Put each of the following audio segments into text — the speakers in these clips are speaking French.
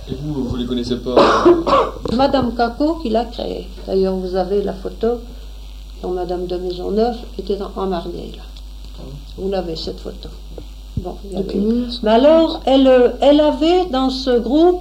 Et vous les connaissez pas? Madame Caco qui l'a créé. D'ailleurs, vous avez la photo dont Madame de Maisonneuve était en mariée, là. Vous l'avez, cette photo. Bon, mais alors, elle avait dans ce groupe,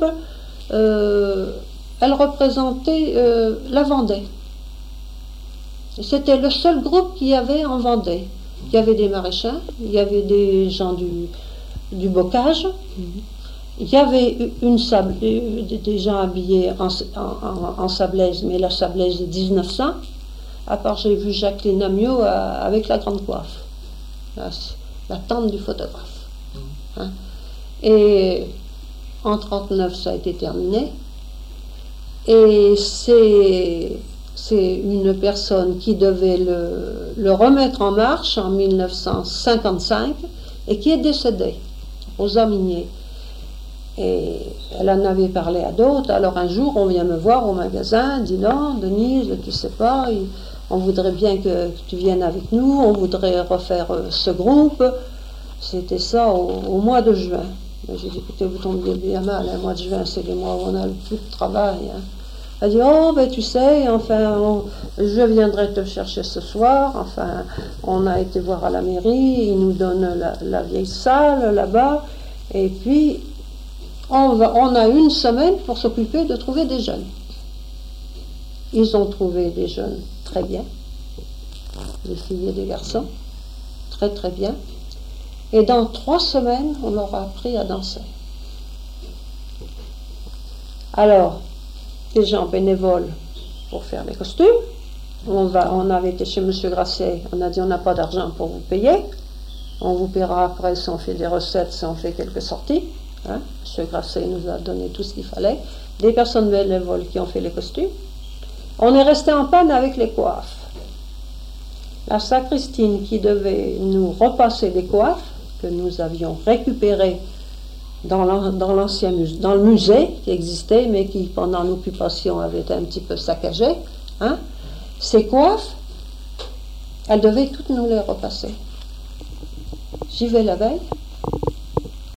elle représentait la Vendée. C'était le seul groupe qu'il y avait en Vendée. Il y avait des maraîchers, il y avait des gens du bocage, il y avait des gens habillés en sablaise, mais la sablaise de 1900. À part, j'ai vu Jacqueline Amiot avec la grande coiffe, la tante du photographe. Hein. Et en 1939, ça a été terminé. Et c'est une personne qui devait le remettre en marche en 1955 et qui est décédée, Rosa Minier. Et elle en avait parlé à d'autres. Alors un jour, on vient me voir au magasin, dit non, Denise, tu sais pas, on voudrait bien que tu viennes avec nous, on voudrait refaire ce groupe. C'était ça au mois de juin. J'ai dit, écoutez, vous tombez bien mal, le mois de juin, c'est le mois où on a le plus de travail. Hein. Elle dit, oh, ben tu sais, enfin, je viendrai te chercher ce soir. Enfin, on a été voir à la mairie, ils nous donnent la vieille salle là-bas. Et puis, on a une semaine pour s'occuper de trouver des jeunes. Ils ont trouvé des jeunes très bien, des filles et des garçons, très très bien. Et dans 3 semaines, on leur a appris à danser. Alors, des gens bénévoles pour faire les costumes. On avait été chez M. Grasset, on a dit on n'a pas d'argent pour vous payer. On vous paiera après si on fait des recettes, si on fait quelques sorties. Hein. M. Grasset nous a donné tout ce qu'il fallait. Des personnes bénévoles qui ont fait les costumes. On est resté en panne avec les coiffes. La sacristine qui devait nous repasser les coiffes, que nous avions récupérées dans le musée qui existait, mais qui pendant l'occupation avait été un petit peu saccagé, hein, ces coiffes, elle devait toutes nous les repasser. J'y vais la veille,